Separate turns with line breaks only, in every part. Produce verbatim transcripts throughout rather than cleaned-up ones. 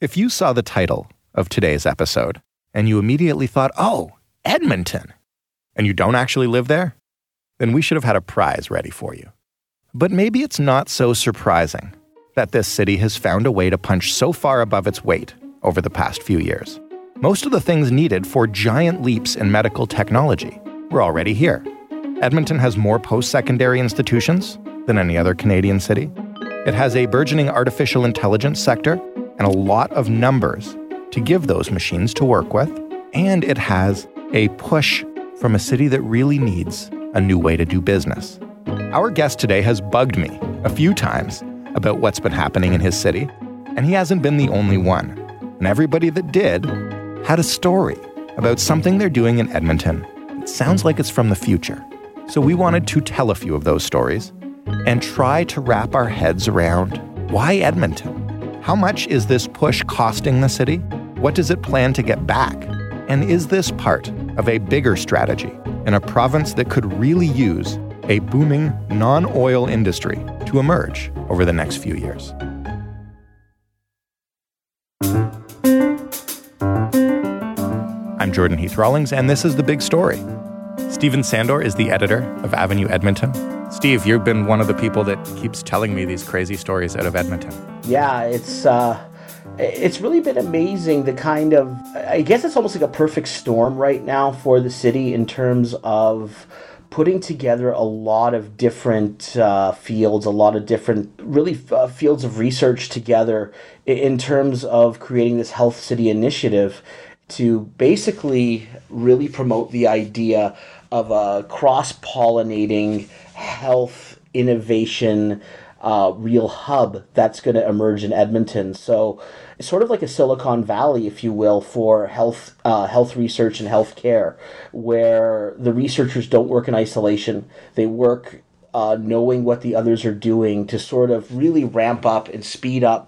If you saw the title of today's episode and you immediately thought, oh, Edmonton, and you don't actually live there, then we should have had a prize ready for you. But maybe it's not so surprising that this city has found a way to punch so far above its weight over the past few years. Most of the things needed for giant leaps in medical technology were already here. Edmonton has more post-secondary institutions than any other Canadian city. It has a burgeoning artificial intelligence sector and a lot of numbers to give those machines to work with. And it has a push from a city that really needs a new way to do business. Our guest today has bugged me a few times about what's been happening in his city, and he hasn't been the only one. And everybody that did had a story about something they're doing in Edmonton. It sounds like it's from the future. So we wanted to tell a few of those stories and try to wrap our heads around why Edmonton? How much is this push costing the city? What does it plan to get back? And is this part of a bigger strategy in a province that could really use a booming non-oil industry to emerge over the next few years? I'm Jordan Heath Rawlings, and this is The Big Story. Steven Sandor is the editor of Avenue Edmonton. Steve, you've been one of the people that keeps telling me these crazy stories out of Edmonton.
Yeah, it's uh, it's really been amazing, the kind of, I guess it's almost like a perfect storm right now for the city in terms of putting together a lot of different uh, fields, a lot of different really uh, fields of research together in terms of creating this Health City initiative to basically really promote the idea of a cross-pollinating health innovation uh, real hub that's going to emerge in Edmonton. So it's sort of like a Silicon Valley, if you will, for health uh, health research and healthcare, where the researchers don't work in isolation. They work uh, knowing what the others are doing to sort of really ramp up and speed up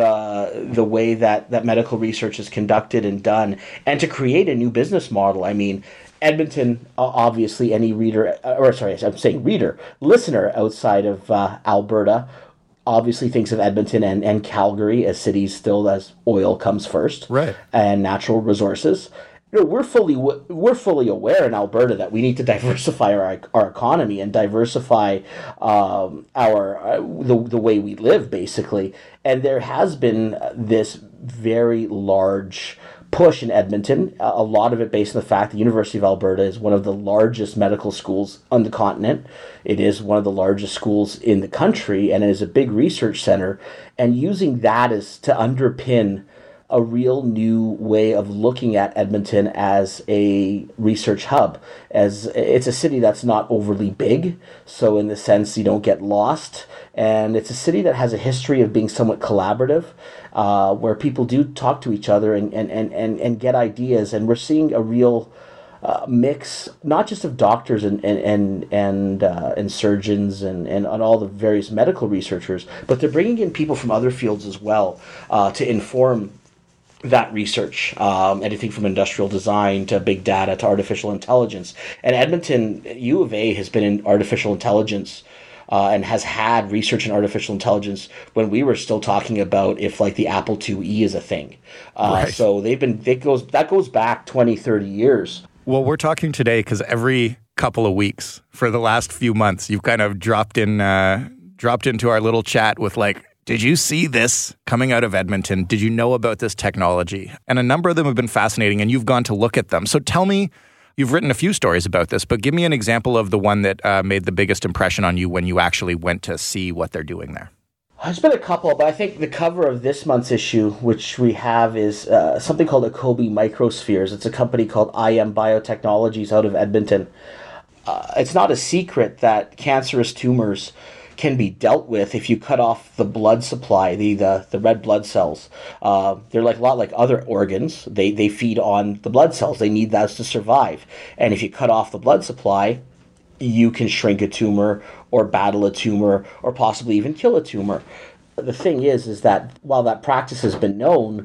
the the way that, that medical research is conducted and done, and to create a new business model. I mean, Edmonton, obviously, any reader, or sorry, I'm saying reader, listener outside of uh, Alberta, obviously thinks of Edmonton and, and Calgary as cities still as oil comes first,
right,
and natural resources. You know, we're fully we're fully aware in Alberta that we need to diversify our our economy and diversify um, our uh, the the way we live, basically. And there has been this very large push in Edmonton, a lot of it based on the fact the University of Alberta is one of the largest medical schools on the continent. It is one of the largest schools in the country, and it is a big research center. And using that is to underpin a real new way of looking at Edmonton as a research hub. As it's a city that's not overly big, so in the sense you don't get lost. And it's a city that has a history of being somewhat collaborative, uh, where people do talk to each other and, and, and, and, and get ideas. And we're seeing a real uh, mix, not just of doctors and and and and, uh, and surgeons and, and, and all the various medical researchers, but they're bringing in people from other fields as well uh, to inform that research, um, anything from industrial design to big data to artificial intelligence. And Edmonton, U of A has been in artificial intelligence uh, and has had research in artificial intelligence when we were still talking about if like the Apple two E is a thing. Uh, right. So they've been, it goes, that goes back twenty, thirty years.
Well, we're talking today because every couple of weeks for the last few months, you've kind of dropped in, uh, dropped into our little chat with like, did you see this coming out of Edmonton? Did you know about this technology? And a number of them have been fascinating, and you've gone to look at them. So tell me, you've written a few stories about this, but give me an example of the one that uh, made the biggest impression on you when you actually went to see what they're doing there.
There's been a couple, but I think the cover of this month's issue, which we have, is uh, something called Akobe Microspheres. It's a company called I M Biotechnologies out of Edmonton. Uh, it's not a secret that cancerous tumors can be dealt with if you cut off the blood supply, the the, the red blood cells. Uh, they're like a lot like other organs. They they feed on the blood cells. They need those to survive. And if you cut off the blood supply, you can shrink a tumor or battle a tumor or possibly even kill a tumor. The thing is, is that while that practice has been known,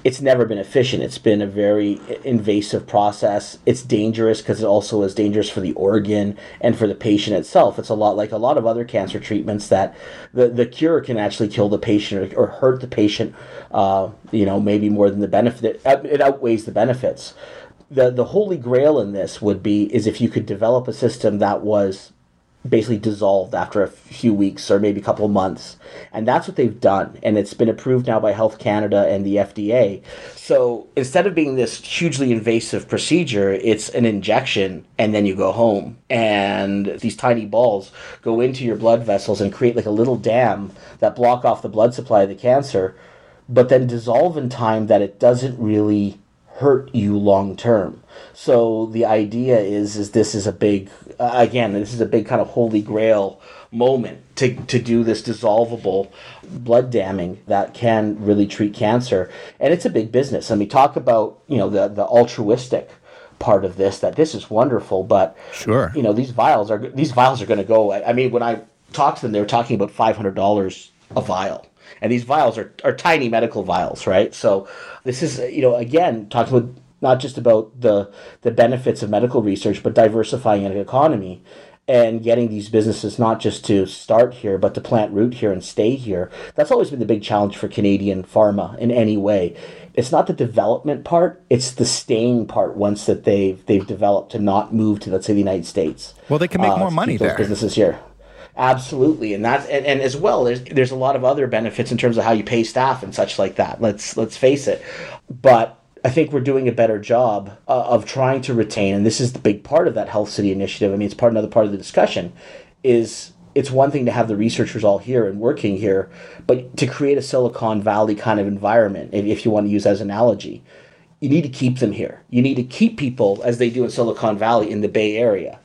it's never been efficient. It's been a very invasive process. It's dangerous because it also is dangerous for the organ and for the patient itself. It's a lot like a lot of other cancer treatments that the, the cure can actually kill the patient or, or hurt the patient, uh, you know, maybe more than the benefit. It outweighs the benefits. The, the holy grail in this would be is if you could develop a system that was basically dissolved after a few weeks or maybe a couple of months. And that's what they've done. And it's been approved now by Health Canada and the F D A. So instead of being this hugely invasive procedure, it's an injection and then you go home. And these tiny balls go into your blood vessels and create like a little dam that block off the blood supply of the cancer, but then dissolve in time that it doesn't really hurt you long term. So the idea is is this is a big uh, again this is a big kind of holy grail moment to to do this dissolvable blood damming that can really treat cancer. And it's a big business. I mean, talk about, you know, the the altruistic part of this, that this is wonderful, but
sure,
you know, these vials are these vials are going to go. I, I mean, when I talked to them, they were talking about five hundred dollars a vial. And these vials are, are tiny medical vials, right? So this is, you know, again, talking about not just about the the benefits of medical research, but diversifying an economy and getting these businesses not just to start here, but to plant root here and stay here. That's always been the big challenge for Canadian pharma in any way. It's not the development part, it's the staying part once that they've, they've developed to not move to, let's say, the United States.
Well, they can make
uh,
more money there.
Businesses here. Absolutely, and that's and, and as well, there's there's a lot of other benefits in terms of how you pay staff and such like that. Let's let's face it, but I think we're doing a better job uh, of trying to retain, and this is the big part of that Health City initiative. I mean, it's part another part of the discussion. Is it's one thing to have the researchers all here and working here, but to create a Silicon Valley kind of environment, if, if you want to use as an analogy, you need to keep them here. You need to keep people, as they do in Silicon Valley, in the Bay Area.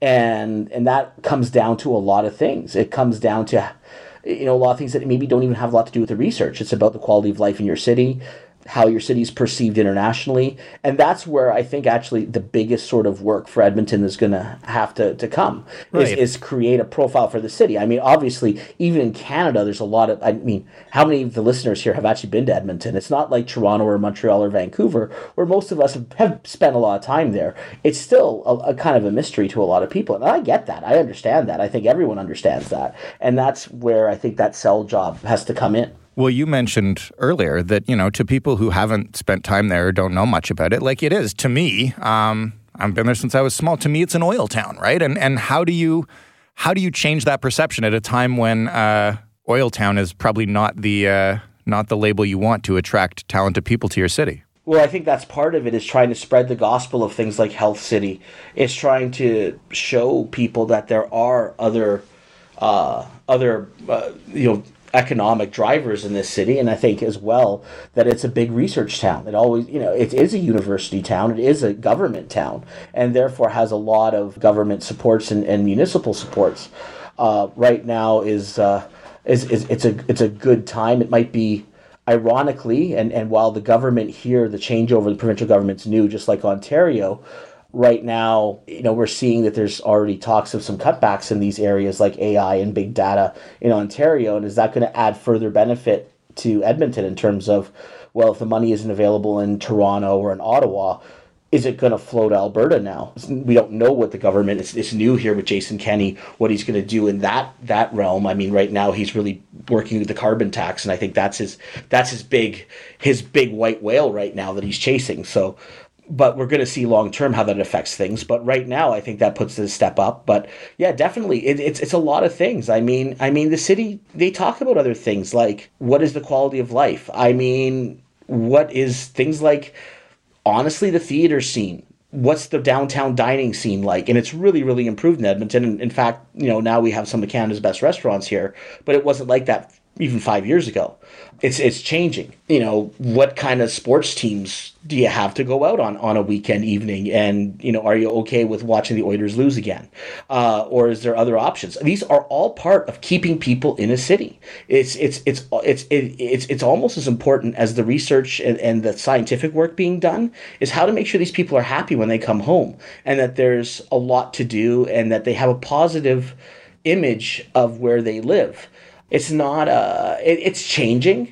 And and that comes down to a lot of things. It comes down to, you know, a lot of things that maybe don't even have a lot to do with the research. It's about the quality of life in your city, how your city is perceived internationally. And that's where I think actually the biggest sort of work for Edmonton is going to have to to come, right. is, is create a profile for the city. I mean, obviously, even in Canada, there's a lot of, I mean, how many of the listeners here have actually been to Edmonton? It's not like Toronto or Montreal or Vancouver, where most of us have, have spent a lot of time there. It's still a, a kind of a mystery to a lot of people. And I get that. I understand that. I think everyone understands that. And that's where I think that sell job has to come in.
Well, you mentioned earlier that, you know, to people who haven't spent time there or don't know much about it, like it is to me, um, I've been there since I was small. To me, it's an oil town, right? And and how do you how do you change that perception at a time when uh, oil town is probably not the uh, not the label you want to attract talented people to your city?
Well, I think that's part of it, is trying to spread the gospel of things like Health City. It's trying to show people that there are other uh, other uh, you know. economic drivers in this city, and I think as well that it's a big research town. It always, you know, it is a university town, it is a government town, and therefore has a lot of government supports and, and municipal supports. Uh, right now is, uh, is is it's a it's a good time. It might be, ironically, and, and while the government here, the changeover, the provincial government's new, just like Ontario. Right now, you know, we're seeing that there's already talks of some cutbacks in these areas like A I and big data in Ontario. And is that going to add further benefit to Edmonton in terms of, well, if the money isn't available in Toronto or in Ottawa, is it going to flow to Alberta now? We don't know what the government is. It's new here with Jason Kenney, what he's going to do in that that realm. I mean, right now he's really working with the carbon tax, and I think that's his that's his big his big white whale right now that he's chasing. So. But we're going to see long term how that affects things. But right now, I think that puts it a step up. But yeah, definitely, it, it's it's a lot of things. I mean, I mean, the city, they talk about other things like what is the quality of life. I mean, what is things like, honestly, the theater scene. What's the downtown dining scene like? And it's really, really improved in Edmonton. And in fact, you know, now we have some of Canada's best restaurants here. But it wasn't like that even five years ago. It's it's changing. You know, what kind of sports teams do you have to go out on on a weekend evening? And, you know, are you okay with watching the Oilers lose again? Uh, or is there other options? These are all part of keeping people in a city. It's it's it's it's it, it's it's almost as important as the research and, and the scientific work being done is how to make sure these people are happy when they come home, and that there's a lot to do, and that they have a positive image of where they live. It's not a, it, it's changing,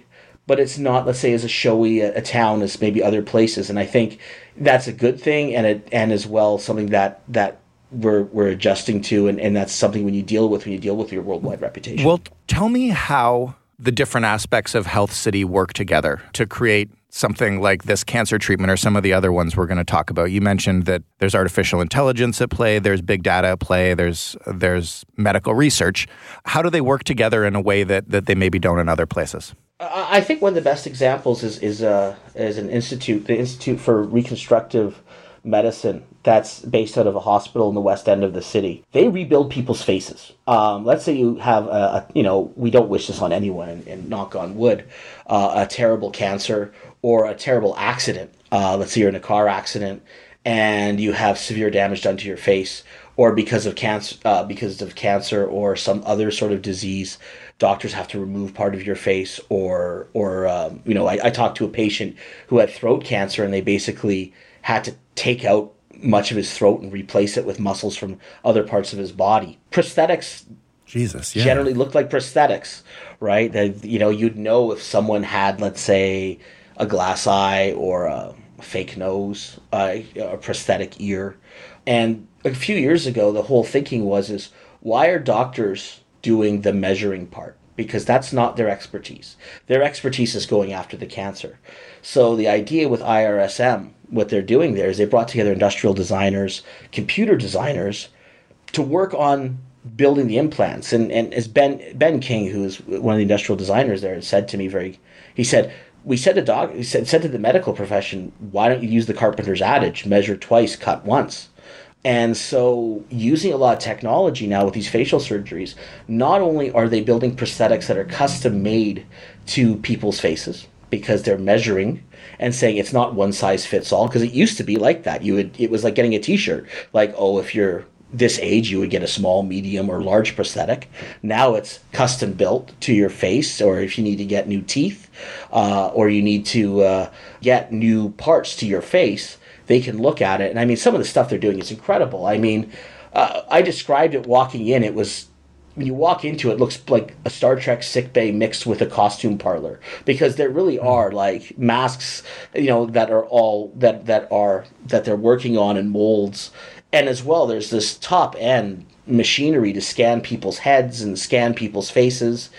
but it's not, let's say, as a showy a, a town as maybe other places. And I think that's a good thing, and it, and as well something that that we're we're adjusting to, and, and that's something when you deal with when you deal with your worldwide reputation.
Well, tell me how the different aspects of Health City work together to create something like this cancer treatment or some of the other ones we're going to talk about. You mentioned that there's artificial intelligence at play, there's big data at play, there's there's medical research. How do they work together in a way that, that they maybe don't in other places?
I think one of the best examples is is uh, is an institute, the Institute for Reconstructive Medicine, that's based out of a hospital in the west end of the city. They rebuild people's faces. Um, let's say you have a, a, you know, we don't wish this on anyone, and, and knock on wood, uh, a terrible cancer or a terrible accident. Uh, let's say you're in a car accident and you have severe damage done to your face, or because of cancer, uh, because of cancer or some other sort of disease, doctors have to remove part of your face, or or um, you know, I, I talked to a patient who had throat cancer, and they basically had to take out much of his throat and replace it with muscles from other parts of his body. Prosthetics
Jesus, yeah.
generally look like prosthetics, right? That, you know, you'd know if someone had, let's say, a glass eye or a fake nose, uh, a prosthetic ear. And a few years ago, the whole thinking was, is why are doctors doing the measuring part? Because that's not their expertise. Their expertise is going after the cancer. So the idea with I R S M, what they're doing there is they brought together industrial designers, computer designers, to work on building the implants. And and as Ben Ben King, who is one of the industrial designers there, said to me very, he said, we said to doc, he said, said to the medical profession, why don't you use the carpenter's adage, measure twice, cut once? And so using a lot of technology now with these facial surgeries, not only are they building prosthetics that are custom made to people's faces, because they're measuring and saying it's not one size fits all, because it used to be like that. You would, it was like getting a t-shirt, like, oh, if you're this age, you would get a small, medium, or large prosthetic. Now it's custom built to your face, or if you need to get new teeth, uh, or you need to uh, get new parts to your face, they can look at it. And I mean, some of the stuff they're doing is incredible. I mean, uh, I described it walking in. It was, when you walk into it, it looks like a Star Trek sickbay mixed with a costume parlor, because there really are like masks, you know, that are all that that are that they're working on in molds. And as well, there's this top end machinery to scan people's heads and scan people's faces.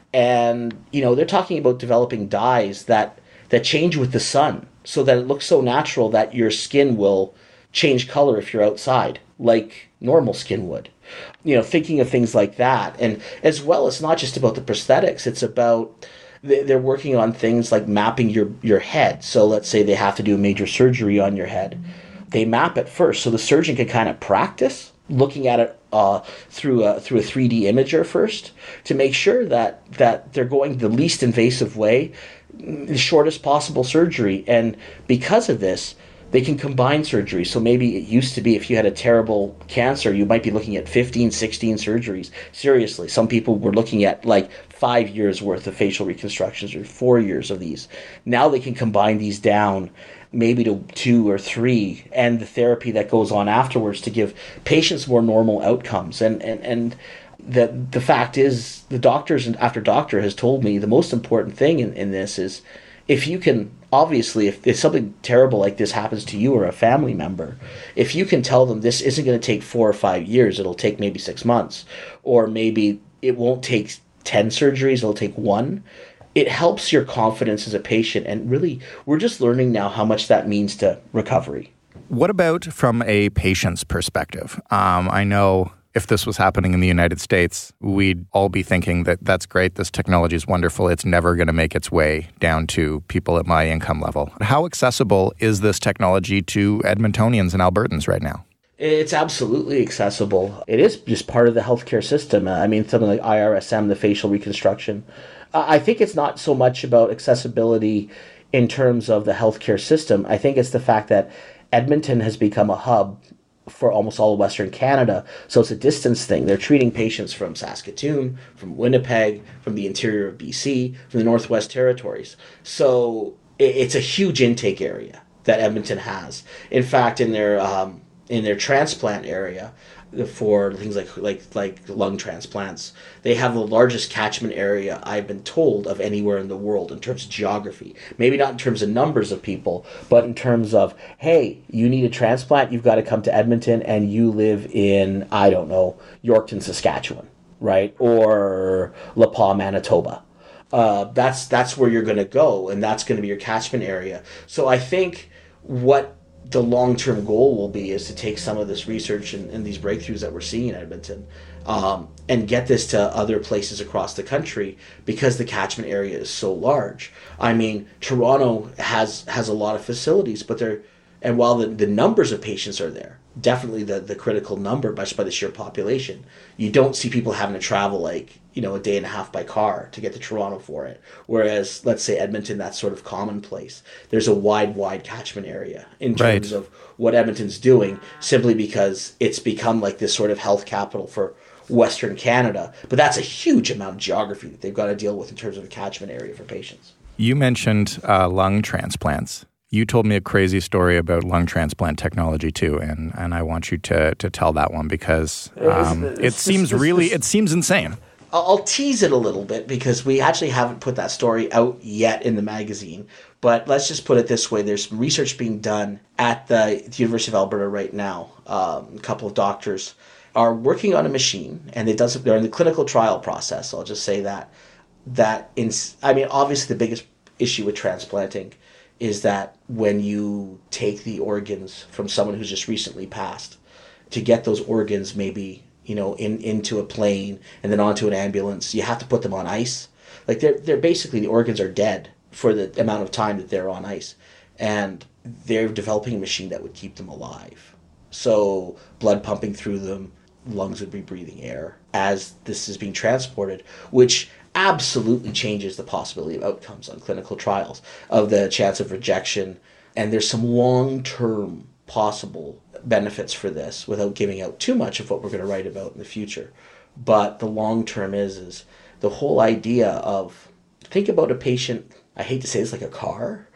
And, you know, they're talking about developing dyes that that change with the sun, so that it looks so natural that your skin will change color if you're outside, like normal skin would. You know, thinking of things like that. And as well, it's not just about the prosthetics. It's about, they're working on things like mapping your, your head. So let's say they have to do a major surgery on your head. They map it first, so the surgeon can kind of practice looking at it uh, through a through a three D imager first, to make sure that that they're going the least invasive way, the shortest possible surgery. And because of this, they can combine surgery. So maybe it used to be, if you had a terrible cancer, you might be looking at fifteen, sixteen surgeries. Seriously, some people were looking at like five years worth of facial reconstructions, or four years of these. Now they can combine these down maybe to two or three, and the therapy that goes on afterwards to give patients more normal outcomes. And and and the the fact is, the doctors and after doctor has told me the most important thing in, in this is, if you can, obviously, if, if something terrible like this happens to you or a family member, if you can tell them this isn't going to take four or five years, it'll take maybe six months, or maybe it won't take ten surgeries, it'll take one, it helps your confidence as a patient. And really, we're just learning now how much that means to recovery.
What about from a patient's perspective? Um, I know if this was happening in the United States, we'd all be thinking that that's great, this technology is wonderful, it's never going to make its way down to people at my income level. How accessible is this technology to Edmontonians and Albertans right now?
It's absolutely accessible. It is just part of the healthcare system. I mean, something like I R S M, the facial reconstruction. I think it's not so much about accessibility in terms of the healthcare system. I think it's the fact that Edmonton has become a hub for almost all of Western Canada. So it's a distance thing. They're treating patients from Saskatoon, from Winnipeg, from the interior of B C, from the Northwest Territories. So it's a huge intake area that Edmonton has. In fact, in their um, in their transplant area, for things like like like lung transplants. They have the largest catchment area, I've been told, of anywhere in the world in terms of geography. Maybe not in terms of numbers of people, but in terms of, hey, you need a transplant, you've got to come to Edmonton, and you live in, I don't know, Yorkton, Saskatchewan, right? Or La Pas, Manitoba. Uh, that's that's where you're going to go, and that's going to be your catchment area. So I think what the long-term goal will be is to take some of this research and, and these breakthroughs that we're seeing in Edmonton um, and get this to other places across the country, because the catchment area is so large. I mean, Toronto has has a lot of facilities, but they're, and while the, the numbers of patients are there, definitely the, the critical number by, by the sheer population, you don't see people having to travel like, you know, a day and a half by car to get to Toronto for it. Whereas, let's say Edmonton, that's sort of commonplace. There's a wide, wide catchment area in terms
right.
of what Edmonton's doing, simply because it's become like this sort of health capital for Western Canada. But that's a huge amount of geography that they've got to deal with in terms of a catchment area for patients.
You mentioned uh, lung transplants. You told me a crazy story about lung transplant technology too, and, and I want you to to tell that one, because um,
it's, it's,
it seems
this,
really,
this,
it seems insane.
I'll tease it a little bit, because we actually haven't put that story out yet in the magazine. But let's just put it this way. There's some research being done at the, the University of Alberta right now. Um, a couple of doctors are working on a machine, and they does, they're in the clinical trial process. I'll just say that. That in, I mean, obviously the biggest issue with transplanting is that when you take the organs from someone who's just recently passed, to get those organs maybe, you know, in into a plane and then onto an ambulance, you have to put them on ice. Like they're they're basically, the organs are dead for the amount of time that they're on ice, and they're developing a machine that would keep them alive. So blood pumping through them, lungs would be breathing air as this is being transported, which absolutely changes the possibility of outcomes on clinical trials, of the chance of rejection. And there's some long-term possible benefits for this, without giving out too much of what we're going to write about in the future. But the long-term is, is the whole idea of, think about a patient, I hate to say this like a car,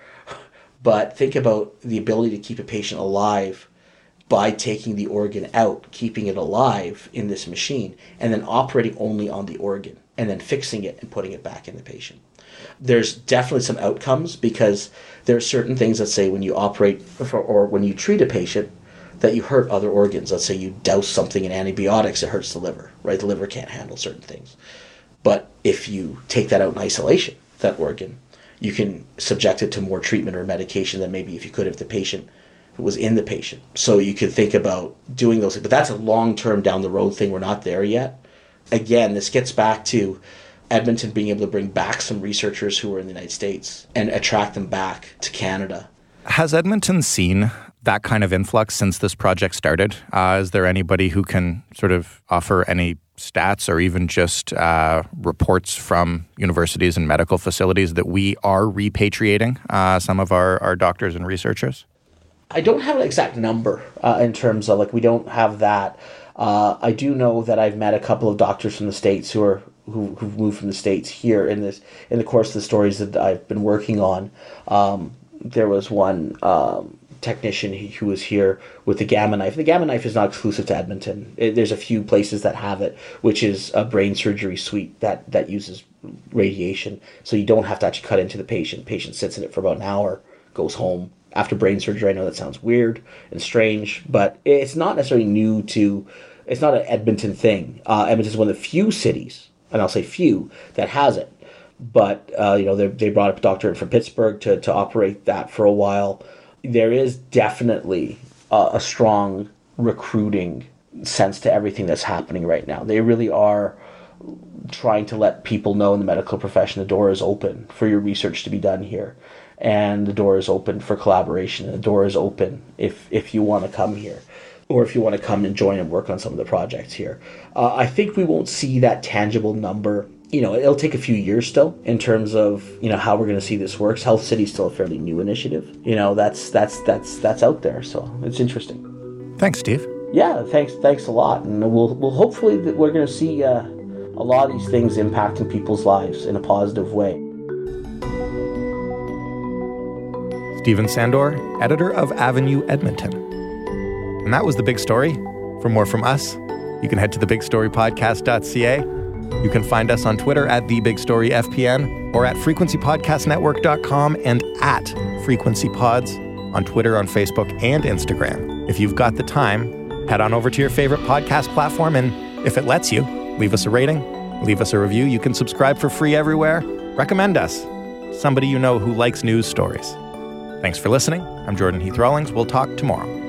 but think about the ability to keep a patient alive by taking the organ out, keeping it alive in this machine, and then operating only on the organ, and then fixing it and putting it back in the patient. There's definitely some outcomes, because there are certain things that say when you operate for, or when you treat a patient, that you hurt other organs. Let's say you douse something in antibiotics, it hurts the liver, right? The liver can't handle certain things. But if you take that out in isolation, that organ, you can subject it to more treatment or medication than maybe if you could if the patient was in the patient. So you could think about doing those things. But that's a long-term down the road thing. We're not there yet. Again, this gets back to Edmonton being able to bring back some researchers who were in the United States and attract them back to Canada.
Has Edmonton seen that kind of influx since this project started? Uh, is there anybody who can sort of offer any stats or even just uh, reports from universities and medical facilities that we are repatriating uh, some of our, our doctors and researchers?
I don't have an exact number uh, in terms of, like, we don't have that. Uh, I do know that I've met a couple of doctors from the States who are who, who've moved from the States here in this in the course of the stories that I've been working on. Um, there was one um, technician who was here with the Gamma Knife. The Gamma Knife is not exclusive to Edmonton. It, there's a few places that have it, which is a brain surgery suite that, that uses radiation. So you don't have to actually cut into the patient. The patient sits in it for about an hour, goes home. After brain surgery, I know that sounds weird and strange, but it's not necessarily new to, it's not an Edmonton thing. Uh, Edmonton is one of the few cities, and I'll say few, that has it. But, uh, you know, they they brought a doctor in from Pittsburgh to, to operate that for a while. There is definitely uh, a strong recruiting sense to everything that's happening right now. They really are trying to let people know in the medical profession the door is open for your research to be done here. And the door is open for collaboration. And the door is open if, if you want to come here, or if you want to come and join and work on some of the projects here. Uh, I think we won't see that tangible number. You know, it'll take a few years still in terms of, you know, how we're going to see this works. Health City is still a fairly new initiative. You know, that's that's that's that's out there. So it's interesting.
Thanks, Steve.
Yeah, thanks thanks a lot. And we'll we'll hopefully that we're going to see uh, a lot of these things impacting people's lives in a positive way.
Stephen Sandor, editor of Avenue Edmonton. And that was The Big Story. For more from us, you can head to the big story podcast dot c a. You can find us on Twitter at the big story f p n or at frequency podcast network dot com and at frequencypods on Twitter, on Facebook, and Instagram. If you've got the time, head on over to your favorite podcast platform, and if it lets you, leave us a rating, leave us a review. You can subscribe for free everywhere. Recommend us. Somebody you know who likes news stories. Thanks for listening. I'm Jordan Heath Rawlings. We'll talk tomorrow.